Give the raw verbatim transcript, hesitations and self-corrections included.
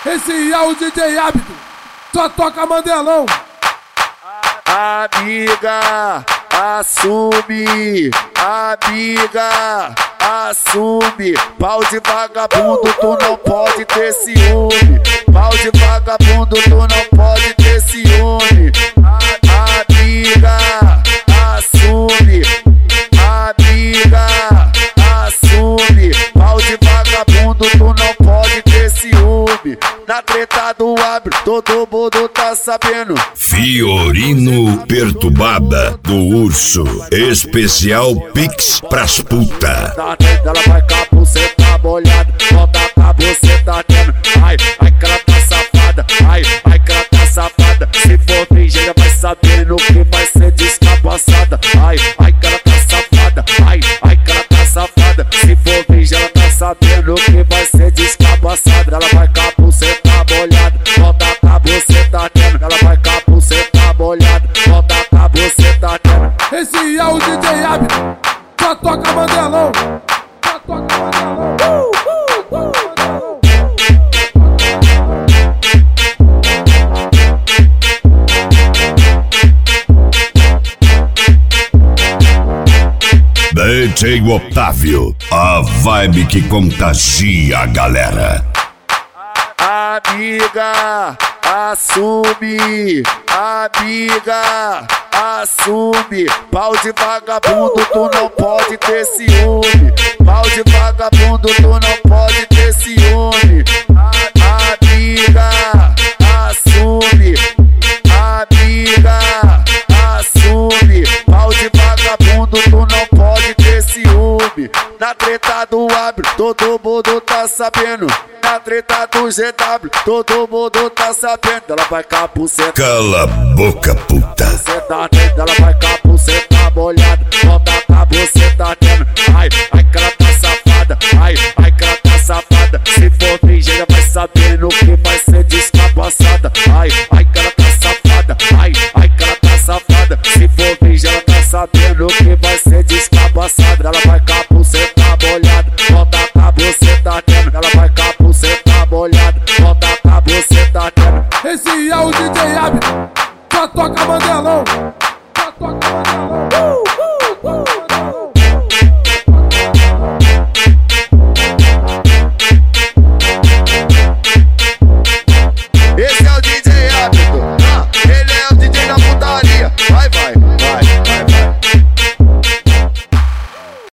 Esse é o D J Hábito, só toca Mandelão. Amiga, assume, amiga, assume. Pau de vagabundo, tu não pode ter ciúme. Pau de vagabundo, tu não pode ter ciúme. Amiga, assume, amiga, assume. Pau de vagabundo, tu não pode ter ciúme. Na treta do Hábito, todo mundo tá sabendo. Fiorino Perturbada do Urso, especial Pix pras puta. Ela vai com a buceta molhada, volta com a buceta tendo. Ai, ai que ela tá safada, ai, ai que ela tá safada. Se for virgem, ela vai sabendo que vai ser descapaçada. Ai, ai que ela tá safada, ai, ai que ela tá safada. Se for virgem, ela tá sabendo que vai ser descapaçada. Ela vai com a buceta molhada, volta com a buceta tendo. Ela vai com a buceta molhada, volta com a buceta tendo. Esse é o D J Hábito, só toca Mandelão. Só toca Mandelão. Uh, uh, uh, D J Otávio, a vibe que contagia a galera. Amiga, assume, amiga, assume. Pau de vagabundo, tu não pode ter ciúme. Pau de vagabundo, tu não pode ter ciúme. Amiga, assume, amiga, assume. Pau de vagabundo, tu não pode ter ciúme. Na treta do Hábito, todo mundo tá sabendo. Na treta do G W, todo mundo tá sabendo. Ela vai com a buceta. Cala a boca, puta. Buceta dentro, ela vai com a buceta molhada, volta com a buceta tendo. Ai, ai que ela tá safada, ai,